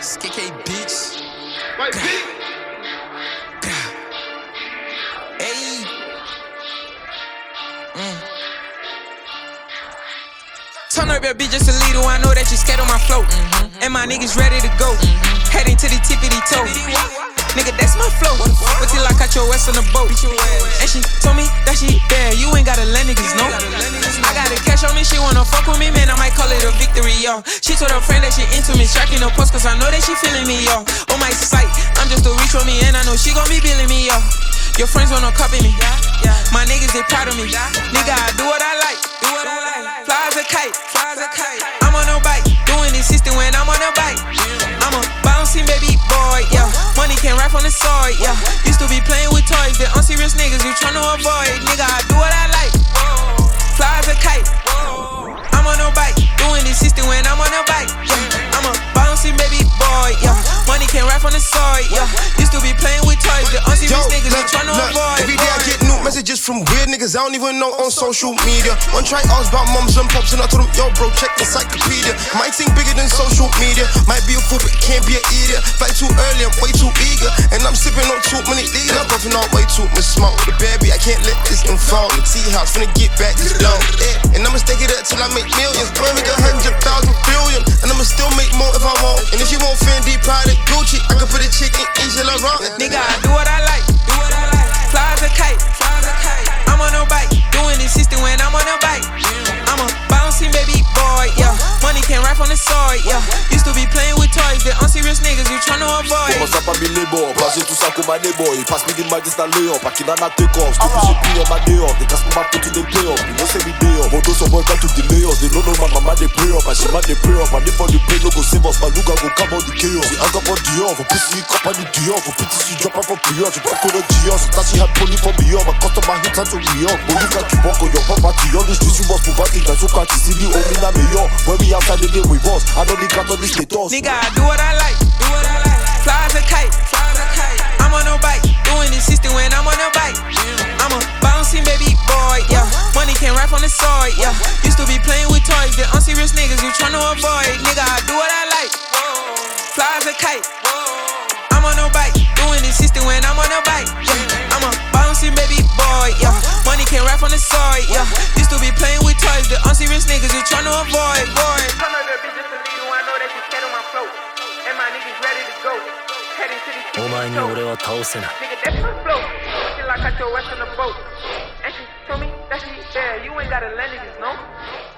KK bitch. White bitch. Hey. Turn up your bitch just a little, I know that you scared on my float. And my niggas ready to go. Heading to the tippity toe. Nigga, that's my flow. But till I catch your ass on the boat. And she told me that she bad, you ain't gotta let niggas know. I got a cash on me, she wanna fuck with me, man, I might call it a victory, y'all. She told her friend that she into me, striking no post, cause I know that she feeling me, y'all. On my sight, I'm just a reach for me, and I know she gon' be billing me, y'all. Your friends wanna copy me, my niggas, they proud of me. Nigga, I do what I like, fly as a kite, I'm on no bike, doing this system when I'm on a bike. I'm a bouncing baby boy, yeah. Money can't rap on the sword, yeah. Used to be playing with toys, the unserious niggas you tryna avoid. Nigga, I do what I like, fly as a kite, I'm on no bike, doing this system when I'm on a bike, yeah. I'm a bouncing baby boy, yeah. Money can't rap on the sword, yeah. Used to be playing with toys, the unserious niggas you tryna avoid. Every day I get new messages from weird niggas I don't even know on social media. One try ask about mums and pops and I told them, yo bro, check the encyclopedia. Might think bigger than social media. Might be a fool but can't be an idiot. Fight too early, I'm way too eager. And I'm sipping on too many liters. I'm puffing out way too much smoke. The baby, I can't let this unfold. The tea house, finna get back this low. Yeah. And I'ma stay it up till I make millions. I'ma make 100,000 billion. And I'ma still make more if I want. And if you want Fendi, Prada, Gucci, I can put a chick in each of Laurent. Nigga, I do what I like, fly as a kite, I'm on no bike, doing this system when I'm on a bike. I'm a bouncing baby boy, yeah. Money can't rap on the sword, yeah. Used to be playing with toys, the unserious niggas you tryna avoid. Commence à pas mes labels, passer tout ça comme un boy. Passe me des mags dans les up, à qui n'en a take off. Still j'ai pris en ma day off, des casques ma put in the play off. You know say me day off, motos on boy got to the layers. They don't know my mama they pray off, and she man they pray off. And if on the play no go save us, my luga go come out the chaos. The hang up on the off, for pussy cup on the Dior. For pity she drop off for pre-off, she back on the Dior. So that she had pony for me off, my customer hit her to me off. But you got to walk on your property, on the streets you must move back in. That's so can't see the only na me yo. When we outside the day we boss, I don't need got on the status. Nigga, I do what I like, fly as a kite, I'm on no bike, doing this system when I'm on a bike. I'm a bouncing baby boy, yeah. Money can't rap on the sword, yeah. Used to be playing with toys, the unserious niggas you tryna avoid. Nigga, I do what I like, fly as a kite, I'm on no bike, doing this system when I'm on a bike, yeah. I'm a bouncing baby boy, yeah. Money can't rap on the sword, yeah. Used to be playing with toys, the unserious niggas you tryna avoid, boy. Turn up that bitch just a little, I know that you scared on my float. And my niggas ready to go. Heading to the tippity toe. お前に俺は倒せない Nigga, that's my flow. Till I catch your ass on the boat. And she told me that she bad, you ain't gotta let niggas know.